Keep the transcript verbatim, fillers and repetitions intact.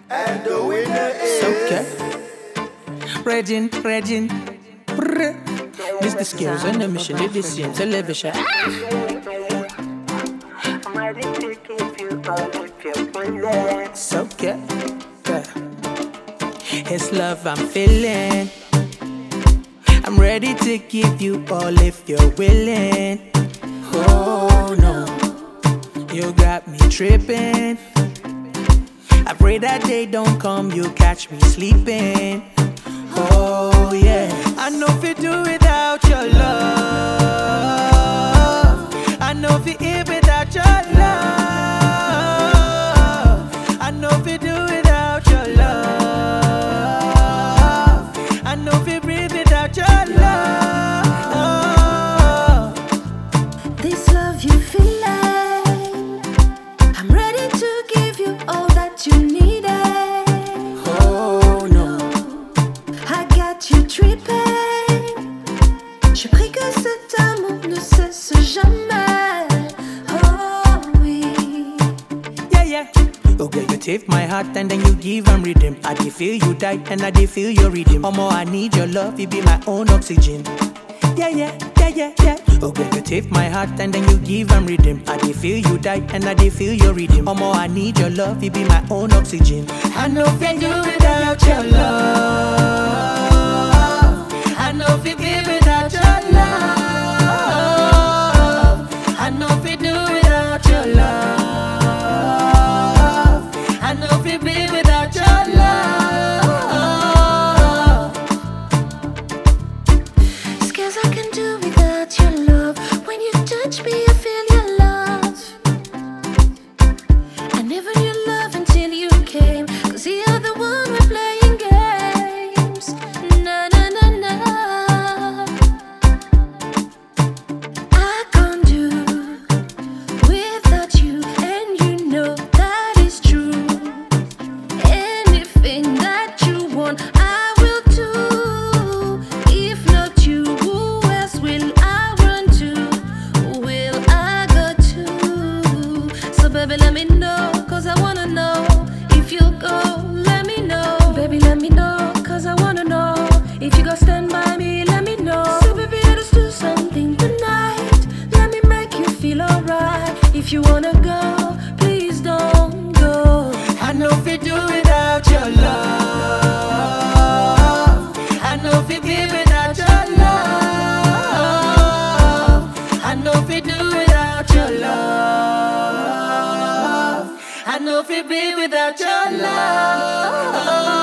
And the winner is okay. Regin, Regin. Brr. This the skills on the mission, it is same television. I'm ready to give you all if you want it. It's okay. Yeah. It's love I'm feeling. I'm ready to give you all if you're willing. Oh no, you got me tripping. I pray that day don't come, you catch me sleeping. Oh yeah, I know if you do without your love. I know if you eat without your love. I know if you do without your love. I know if you breathe without your love. This love you feeling, I'm ready to give you all that you needed. Oh no, I got you tripping. Je prie que cet amour ne cesse jamais. Oh oui. yeah yeah. Okay, you take my heart and then you give and rhythm. I dey feel you die and I dey feel your rhythm. Omo, I need your love, you be my own oxygen. Yeah yeah yeah yeah yeah. Okay, you take my heart and then you give and rhythm. I dey feel you die and I dey feel your rhythm. Omo, I need your love, you be my own oxygen. I know if you do without your love. I know if you give without your love. I know if you do without your love. I know if you be without your love. Scares I can do without your love. When you touch me, I feel your love. I never knew love until you came. Cause you're the one we're playing games. Na na na na. I can't do without you, and you know that is true. Anything that you want, I will do. If not you, who else will I run to? Who will I go to? So baby, let me know, cause I wanna know. If you go, let me know. Baby, let me know, cause I wanna know. If you go stand by me, let me know. So baby, let's do something tonight. Let me make you feel alright. If you wanna go, please don't go. I know if you do without your love. I know if you give without your love. I know if you do without your love. I know if you be without your love.